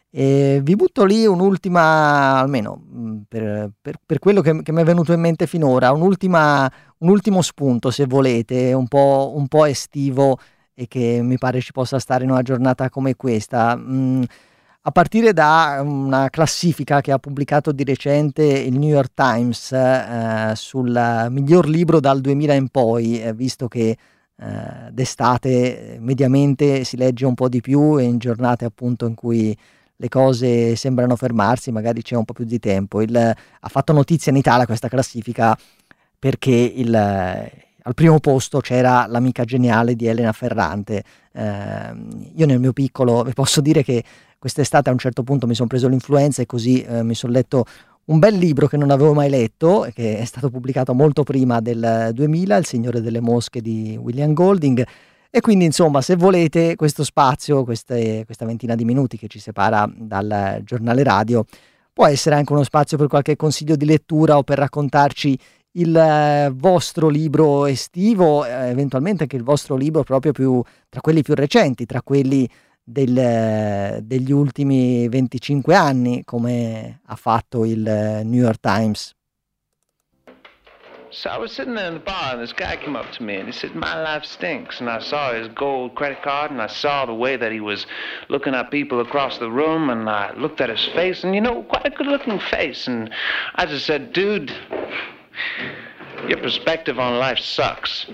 [SPEAKER 1] E vi butto lì un'ultima, almeno per, per, per quello che, che mi è venuto in mente finora, un'ultima, un ultimo spunto se volete, un po', un po' estivo e che mi pare ci possa stare in una giornata come questa. Mm, a partire da una classifica che ha pubblicato di recente il New York Times eh, sul miglior libro dal duemila in poi, eh, visto che eh, d'estate mediamente si legge un po' di più e in giornate appunto in cui le cose sembrano fermarsi, magari c'è un po' più di tempo. Il, ha fatto notizia in Italia questa classifica perché il, al primo posto c'era L'amica geniale di Elena Ferrante. Eh, io nel mio piccolo vi posso dire che quest'estate a un certo punto mi sono preso l'influenza e così eh, mi sono letto un bel libro che non avevo mai letto, che è stato pubblicato molto prima del duemila, Il Signore delle Mosche di William Golding. E quindi insomma, se volete, questo spazio, queste, questa ventina di minuti che ci separa dal giornale radio, può essere anche uno spazio per qualche consiglio di lettura o per raccontarci il eh, vostro libro estivo, eh, eventualmente anche il vostro libro proprio più tra quelli più recenti, tra quelli del, eh, degli ultimi venticinque anni, come ha fatto il eh, New York Times.
[SPEAKER 12] So I was sitting there in the bar and this guy came up to me and he said, "My life stinks." And I saw his gold credit card and I saw the way that he was looking at people across the room and I looked at his face and, you know, quite a good looking face. And I just said, "Dude, Your perspective on life sucks.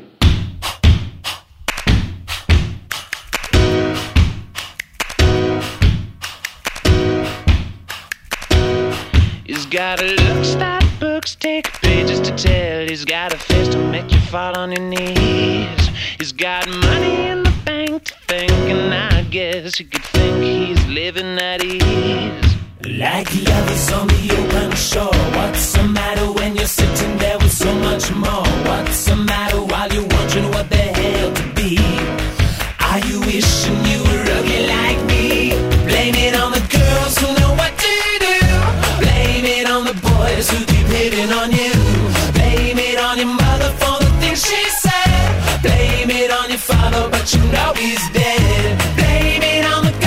[SPEAKER 12] He's got a look, stop books, take pages to tell. He's got a face to make you fall on your knees. He's got money in the bank to think, and I guess you could think he's living at ease.
[SPEAKER 13] Like lovers on the open shore. What's the matter when you're sitting there with so much more? What's the matter while you're wondering what the hell to be? Are you wishing you were ugly like me? Blame it on the girls who know what to do. Blame it on the boys who keep hitting on you. Blame it on your mother for the things she said. Blame it on your father, but you know he's dead. Blame it on the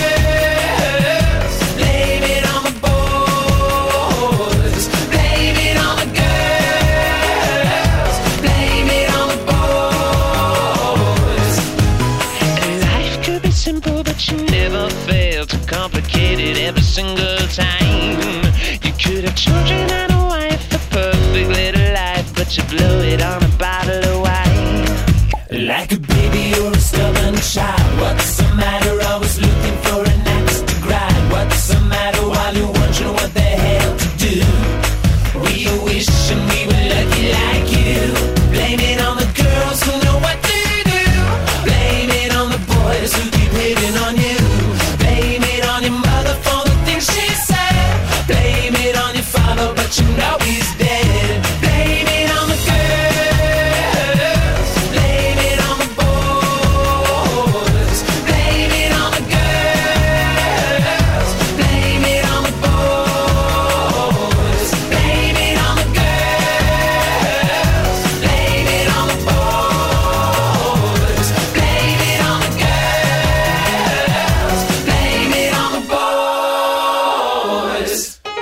[SPEAKER 13] girls. Blame it on the boys. Blame it on the girls. Blame it on the boys.
[SPEAKER 12] Life could be simple, but you never fail to complicate it every single time. You could have children and a wife, a perfect little life, but you blow it on a bottle of wine.
[SPEAKER 13] Like a baby or a stubborn child. What's the matter? Always looking for an axe to grind. What's the matter while you're wondering what the hell to do? We wishing we were lucky like you. Blame it on the girls who know what to do. Blame it on the boys who keep hitting on you. Blame it on your mother for the things she said. Blame it on your father, but you know he's dead. Blame it on the girls. Blame it on the boys. Blame it on the girls. Blame it on the boys. Blame it on the girls. Blame it on the boys. Blame it on the girls. Blame it on the boys.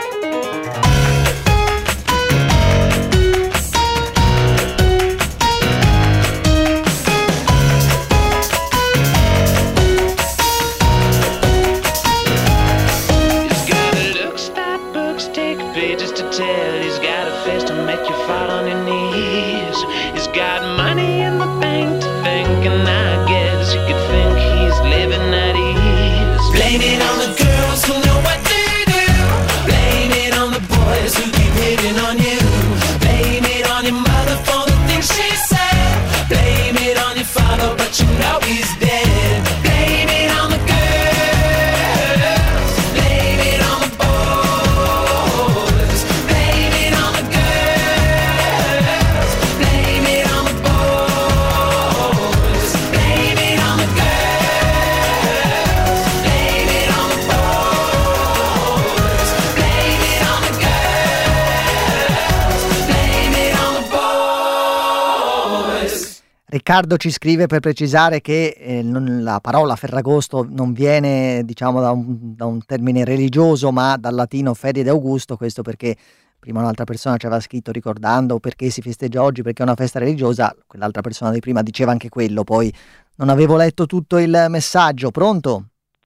[SPEAKER 12] He's got a look, stop books, take pages to tell. He's got a face to make you fall on your knees. He's got money in the bank to think, and I guess you could think he's living at ease.
[SPEAKER 13] Blame it on the girls who know what to do. Blame it on the boys who keep hitting on you. Blame it on your mother for the things she said. Blame it on your father, but you know he's dead. Blame it on the girls. Blame it on the boys. Blame it on the girls. Blame it on the boys. Blame it on the girls. Blame it on the boys. Blame it on the girls. Blame it on the boys.
[SPEAKER 1] Riccardo ci scrive per precisare che eh, non- la parola Ferragosto non viene, diciamo, da un, da un termine religioso, ma dal latino ferie d'Augusto. Questo perché prima un'altra persona ci aveva scritto ricordando perché si festeggia oggi, perché è una festa religiosa. Quell'altra persona di prima diceva anche quello, poi non avevo letto tutto il messaggio. Pronto?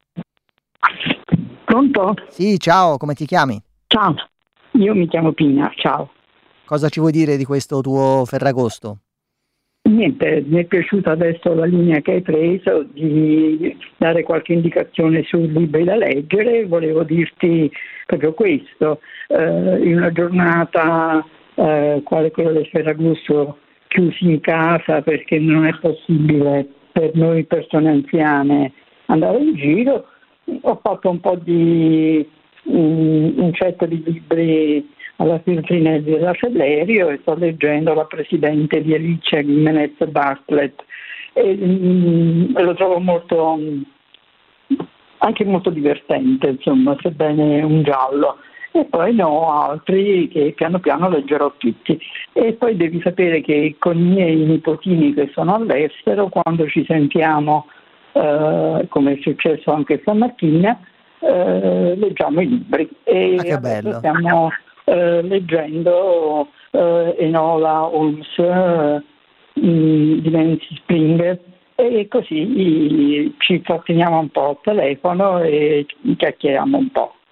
[SPEAKER 14] Pronto?
[SPEAKER 1] Sì, ciao, come ti chiami?
[SPEAKER 14] Ciao, io mi chiamo Pina, ciao.
[SPEAKER 1] Cosa ci vuoi dire di questo tuo Ferragosto?
[SPEAKER 14] Niente, mi è piaciuta adesso la linea che hai preso di dare qualche indicazione sui libri da leggere. Volevo dirti proprio questo, eh, in una giornata eh, quale quella del Ferragosto, chiusi in casa perché non è possibile per noi persone anziane andare in giro, ho fatto un po' di un, un set di libri alla Feltrinelli e alla Cellerio e sto leggendo La Presidente di Alice Gimenez Bartlett e mm, lo trovo molto anche molto divertente, insomma, sebbene un giallo. E poi ne ho altri che piano piano leggerò tutti. E poi devi sapere che con i miei nipotini che sono all'estero, quando ci sentiamo, eh, come è successo anche stamattina, eh, leggiamo i libri. E
[SPEAKER 1] Ah, che bello.
[SPEAKER 14] stiamo eh, leggendo eh, Enola Holmes eh, di Nancy Springer, e così ci tratteniamo un po' al telefono e chiacchieriamo un po'.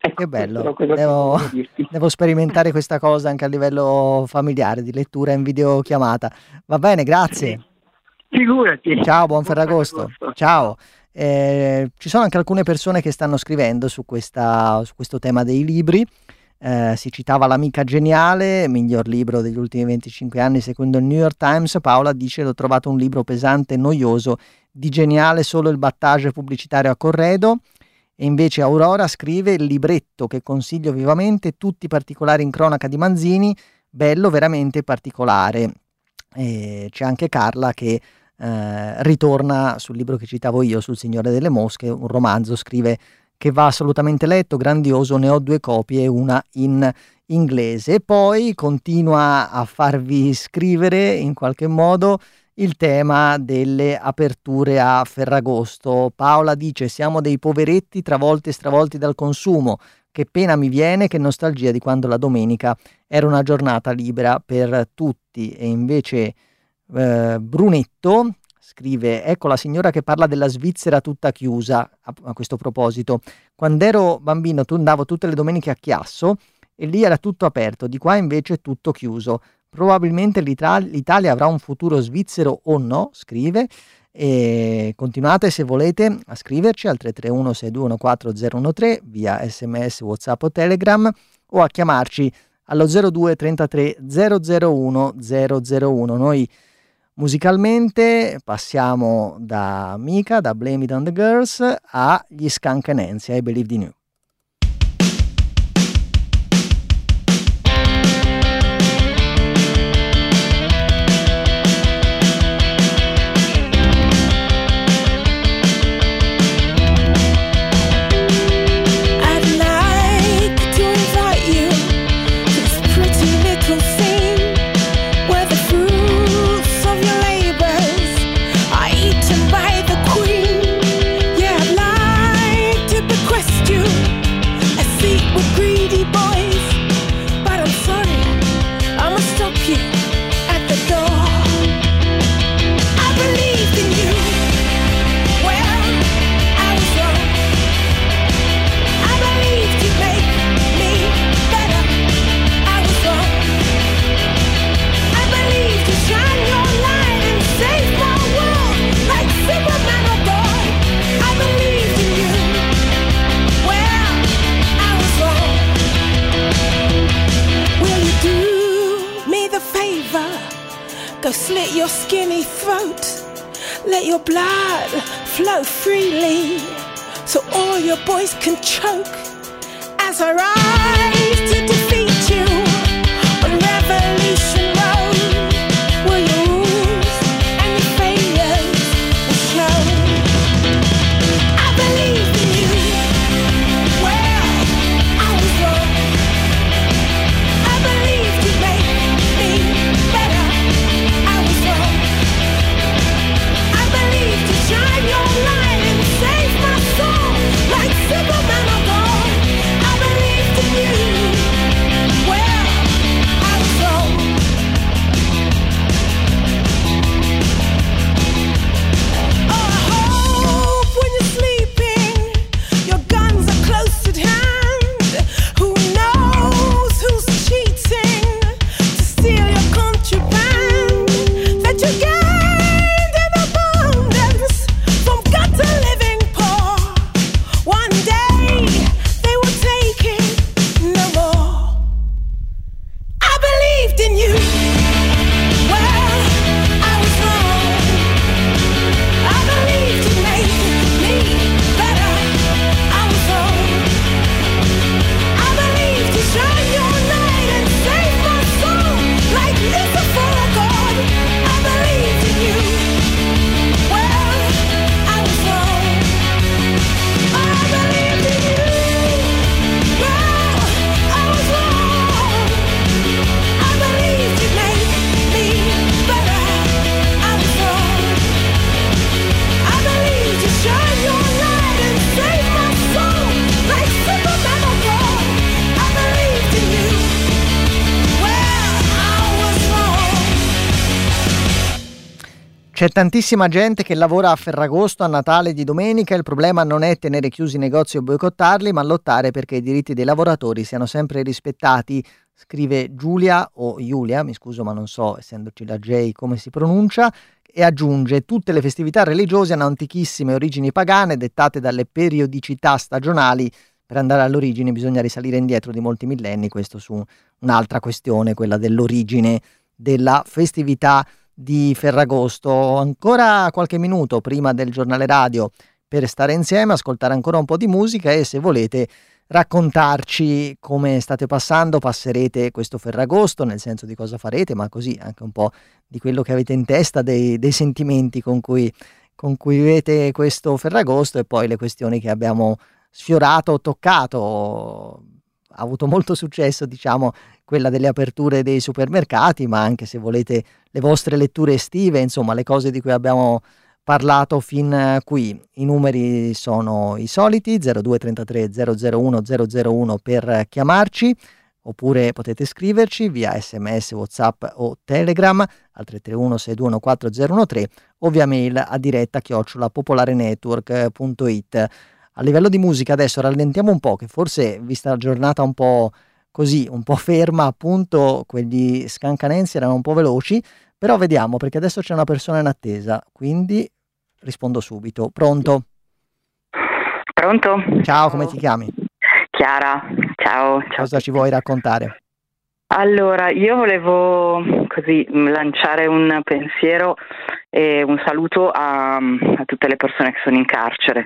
[SPEAKER 1] Che bello,
[SPEAKER 14] Ecco, quello che
[SPEAKER 1] devo,
[SPEAKER 14] volevo dirti.
[SPEAKER 1] devo sperimentare questa cosa anche a livello familiare, di lettura in videochiamata. Va bene, grazie.
[SPEAKER 14] Figurati.
[SPEAKER 1] Ciao, buon Ferragosto. Ciao. Eh, ci sono anche alcune persone che stanno scrivendo su, questa, su questo tema dei libri. Eh, si citava L'amica geniale, miglior libro degli ultimi venticinque anni secondo il New York Times. Paola dice: l'ho trovato un libro pesante e noioso, di geniale solo il battage pubblicitario a corredo. E invece Aurora scrive: il libretto che consiglio vivamente, tutti i particolari in cronaca di Manzini, bello veramente particolare. E c'è anche Carla che eh, ritorna sul libro che citavo io, sul Signore delle Mosche, un romanzo, scrive che va assolutamente letto, grandioso, ne ho due copie, una in inglese. E poi continua a farvi scrivere in qualche modo il tema delle aperture a Ferragosto. Paola dice: siamo dei poveretti travolti e stravolti dal consumo, che pena mi viene, che nostalgia di quando la domenica era una giornata libera per tutti. E invece eh, Brunetto scrive: ecco la signora che parla della Svizzera tutta chiusa. A, a questo proposito, quando ero bambino tu andavo tutte le domeniche a Chiasso e lì era tutto aperto, di qua invece è tutto chiuso. Probabilmente l'Italia, l'Italia avrà un futuro svizzero o no, scrive. E continuate se volete a scriverci al tre tre uno sei due uno quattro zero uno tre via sms, WhatsApp o Telegram, o a chiamarci allo zero due trentatré zero zero uno zero zero uno. Noi musicalmente passiamo da Mika, da Blame It on the Girls, agli Skunk Anansi, I Believed in You.
[SPEAKER 15] Slit your skinny throat, let your blood flow freely, so all your boys can choke as I rise to defeat you on Revolution Road, where your rules and your failures will show. I believed in you, well, I was wrong. I believed you'd make me better. Shine your light and save my soul, like Superman or God. I believed in you. Well, I was wrong.
[SPEAKER 1] C'è tantissima gente che lavora a Ferragosto, a Natale e di domenica. Il problema non è tenere chiusi i negozi o boicottarli, ma lottare perché i diritti dei lavoratori siano sempre rispettati, scrive Giulia o Giulia, mi scuso ma non so, essendoci la J, come si pronuncia, e aggiunge: tutte le festività religiose hanno antichissime origini pagane dettate dalle periodicità stagionali. Per andare all'origine bisogna risalire indietro di molti millenni, questo su un'altra questione, quella dell'origine della festività di Ferragosto. Ancora qualche minuto prima del giornale radio per stare insieme, ascoltare ancora un po' di musica e se volete raccontarci come state passando, passerete questo Ferragosto, nel senso di cosa farete, ma così anche un po' di quello che avete in testa, dei, dei sentimenti con cui, con cui vivete questo Ferragosto e poi le questioni che abbiamo sfiorato, toccato. Ha avuto molto successo, diciamo, quella delle aperture dei supermercati, ma anche se volete le vostre letture estive, insomma le cose di cui abbiamo parlato fin qui. I numeri sono i soliti: zero due trentatré zero zero uno zero zero uno per chiamarci, oppure potete scriverci via sms, whatsapp o telegram al tre tre uno sei due uno quattro zero uno tre o via mail a diretta chiocciola popolarenetwork punto it. A livello di musica adesso rallentiamo un po', che forse vista la giornata un po' così, un po' ferma, appunto quegli Scancanensi erano un po' veloci, però vediamo perché adesso c'è una persona in attesa, quindi rispondo subito. Pronto?
[SPEAKER 16] Pronto?
[SPEAKER 1] Ciao, come ti chiami?
[SPEAKER 16] Chiara, ciao. ciao.
[SPEAKER 1] Cosa ci vuoi raccontare?
[SPEAKER 16] Allora, io volevo così lanciare un pensiero e un saluto a, a tutte le persone che sono in carcere,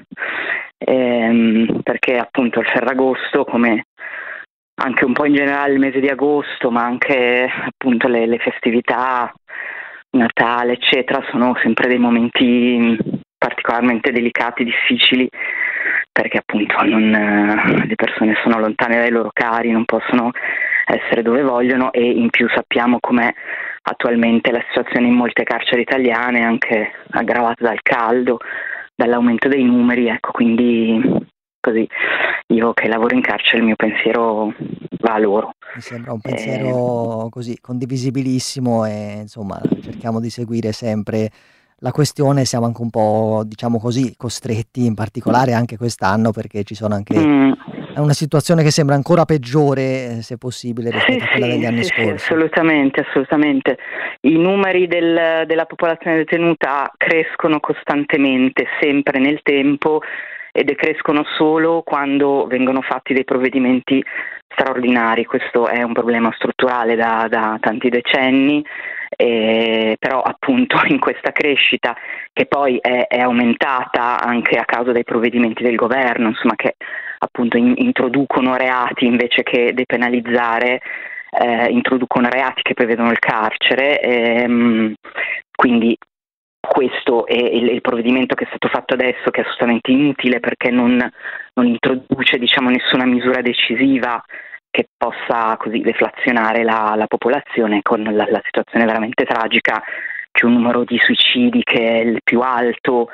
[SPEAKER 16] ehm, perché appunto il Ferragosto, come anche un po' in generale il mese di agosto, ma anche appunto le, le festività, Natale, eccetera, sono sempre dei momenti particolarmente delicati, difficili, perché appunto non, le persone sono lontane dai loro cari, non possono essere dove vogliono e in più sappiamo com'è attualmente la situazione in molte carceri italiane, anche aggravata dal caldo, dall'aumento dei numeri, ecco, quindi così io che lavoro in carcere il mio pensiero va a loro.
[SPEAKER 1] Mi sembra un pensiero eh... così condivisibilissimo e insomma cerchiamo di seguire sempre la questione, siamo anche un po', diciamo così, costretti, in particolare anche quest'anno, perché ci sono anche mm. una situazione che sembra ancora peggiore, se possibile, rispetto
[SPEAKER 16] sì,
[SPEAKER 1] a quella
[SPEAKER 16] sì,
[SPEAKER 1] degli anni
[SPEAKER 16] sì,
[SPEAKER 1] scorsi.
[SPEAKER 16] Sì, assolutamente, assolutamente. I numeri del, della popolazione detenuta crescono costantemente, sempre nel tempo, e decrescono solo quando vengono fatti dei provvedimenti straordinari. Questo è un problema strutturale da, da tanti decenni. Eh, però appunto in questa crescita che poi è, è aumentata anche a causa dei provvedimenti del governo, insomma, che appunto in, introducono reati invece che depenalizzare, eh, introducono reati che prevedono il carcere, ehm, quindi questo è il, il provvedimento che è stato fatto adesso, che è assolutamente inutile perché non, non introduce, diciamo, nessuna misura decisiva che possa così deflazionare la, la popolazione, con la, la situazione veramente tragica, c'è un numero di suicidi che è il più alto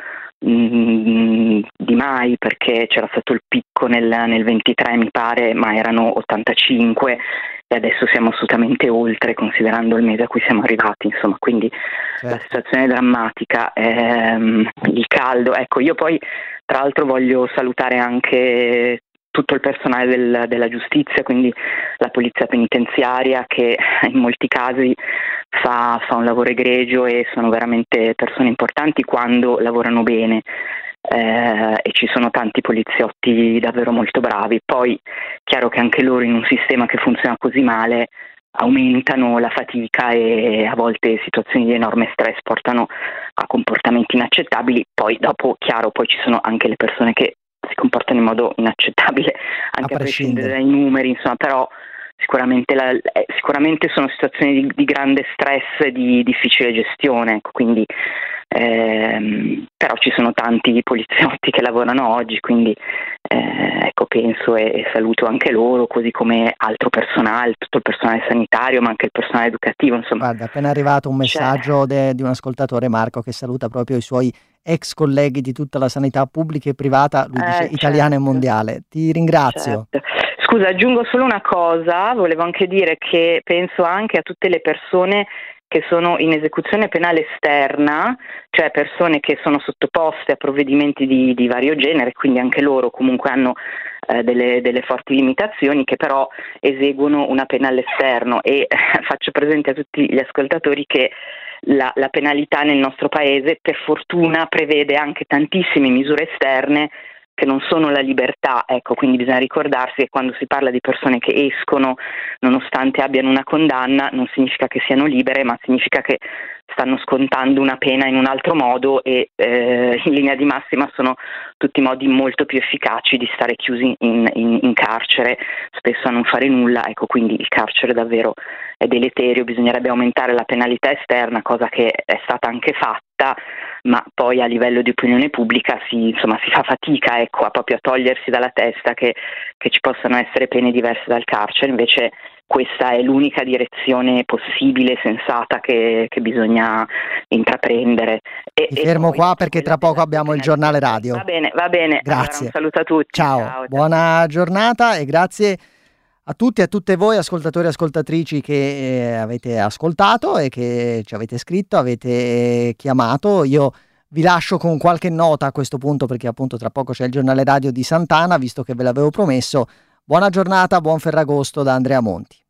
[SPEAKER 16] mh, di mai, perché c'era stato il picco nel, nel ventitré mi pare, ma erano ottantacinque e adesso siamo assolutamente oltre, considerando il mese a cui siamo arrivati, insomma, quindi certo. La situazione è drammatica, ehm, il caldo, ecco, io poi tra l'altro voglio salutare anche tutto il personale del, della giustizia, quindi la polizia penitenziaria, che in molti casi fa, fa un lavoro egregio e sono veramente persone importanti quando lavorano bene, eh, e ci sono tanti poliziotti davvero molto bravi. Poi chiaro che anche loro in un sistema che funziona così male aumentano la fatica e a volte situazioni di enorme stress portano a comportamenti inaccettabili. Poi dopo, chiaro, poi ci sono anche le persone che si comportano in modo inaccettabile anche a prescindere dai numeri, insomma, però sicuramente, la, eh, sicuramente sono situazioni di, di grande stress e di difficile gestione, ecco, quindi ehm, però ci sono tanti poliziotti che lavorano oggi, quindi eh, ecco, penso e, e saluto anche loro, così come altro personale, tutto il personale sanitario, ma anche il personale educativo, insomma.
[SPEAKER 1] Guarda, è appena arrivato un messaggio de, di un ascoltatore, Marco, che saluta proprio i suoi ex colleghi di tutta la sanità pubblica e privata, lui dice
[SPEAKER 16] eh,
[SPEAKER 1] italiana
[SPEAKER 16] certo.
[SPEAKER 1] e mondiale. Ti ringrazio.
[SPEAKER 16] Certo. Scusa, aggiungo solo una cosa, volevo anche dire che penso anche a tutte le persone che sono in esecuzione penale esterna, cioè persone che sono sottoposte a provvedimenti di, di vario genere, quindi anche loro comunque hanno eh, delle, delle forti limitazioni, che però eseguono una pena all'esterno. E faccio presente a tutti gli ascoltatori che la, la penalità nel nostro paese per fortuna prevede anche tantissime misure esterne che non sono la libertà, ecco, quindi bisogna ricordarsi che quando si parla di persone che escono nonostante abbiano una condanna non significa che siano libere, ma significa che stanno scontando una pena in un altro modo e eh, in linea di massima sono tutti modi molto più efficaci di stare chiusi in, in, in carcere, spesso a non fare nulla, ecco, quindi il carcere davvero è deleterio, bisognerebbe aumentare la penalità esterna, cosa che è stata anche fatta, ma poi a livello di opinione pubblica si, insomma, si fa fatica, ecco, a proprio a togliersi dalla testa che, che ci possano essere pene diverse dal carcere. Invece questa è l'unica direzione possibile, sensata, che, che bisogna intraprendere. E,
[SPEAKER 1] Mi fermo qua perché tra poco abbiamo il giornale radio.
[SPEAKER 16] Va bene, va bene.
[SPEAKER 1] Grazie.
[SPEAKER 16] Allora, un saluto a tutti.
[SPEAKER 1] Ciao,
[SPEAKER 16] ciao.
[SPEAKER 1] buona giornata e grazie a tutti e a tutte voi ascoltatori e ascoltatrici che eh, avete ascoltato e che ci avete scritto, avete chiamato. Io vi lascio con qualche nota a questo punto perché appunto tra poco c'è il giornale radio di Sant'Ana, visto che ve l'avevo promesso. Buona giornata, buon Ferragosto da Andrea Monti.